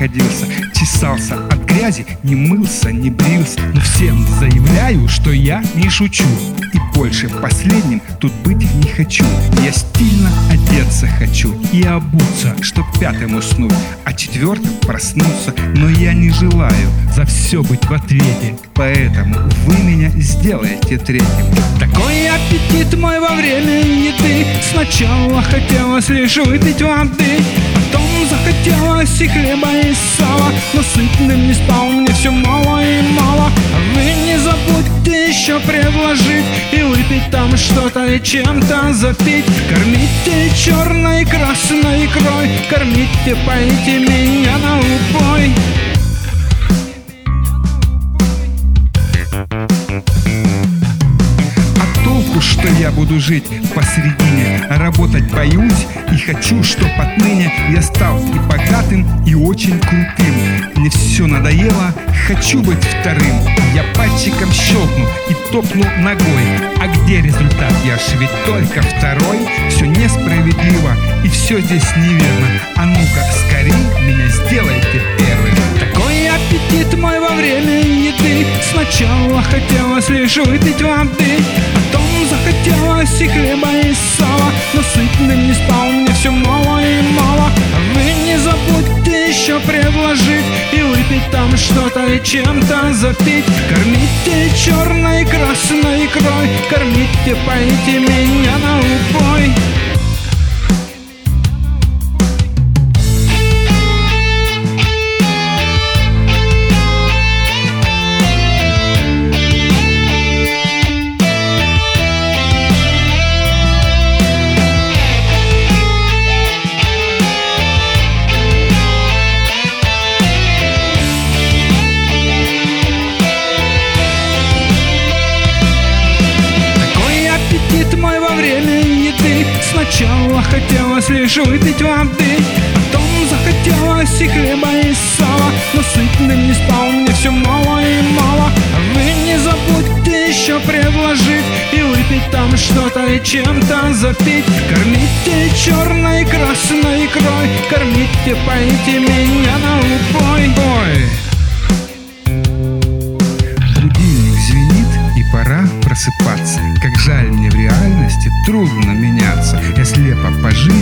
находился, чесался от грязи, не мылся, не брился. Но всем заявляю, что я не шучу, и больше последним тут быть не хочу. Я стильно одеться хочу и обуться, чтоб пятым уснуть, а четвертым проснуться. Но я не желаю за все быть в ответе, поэтому вы меня сделаете третьим. Такой аппетит мой во время еды. Сначала хотелось лишь выпить воды, потом захотелось и хлеба, и сала. Но сытным не спал, мне все мало и мало. А вы не забудьте еще предложить и выпить там что-то и чем-то запить. Кормите черной, красной икрой, кормите, поите меня на убой. Что я буду жить посередине, работать боюсь и хочу, чтоб отныне я стал и богатым, и очень крутым. Мне все надоело, хочу быть вторым. Я пальчиком щелкну и топну ногой. А где результат? Я ж ведь только второй. Все несправедливо и все здесь неверно. А ну-ка, скорей меня сделайте первым. Такой аппетит мой во время еды. Сначала хотелось лишь выпить воды, потом захотелось и хлеба, и сала. Но сытным не спал, мне все мало и мало. А вы не забудьте еще предложить и выпить там что-то и чем-то запить. Кормите черной, красной икрой, кормите, поите меня на убой. Мой во время еды. Сначала хотелось лишь выпить воды, потом захотелось и хлеба, и сала. Но сытным не спал, мне все мало и мало. А вы не забудьте еще предложить и выпить там что-то и чем-то запить. Кормите черной, красной икрой, кормите, поите меня на убой. Будильник звенит, и пора просыпаться. Как жаль, мне в реальности трудно меняться. Я слепо по жизни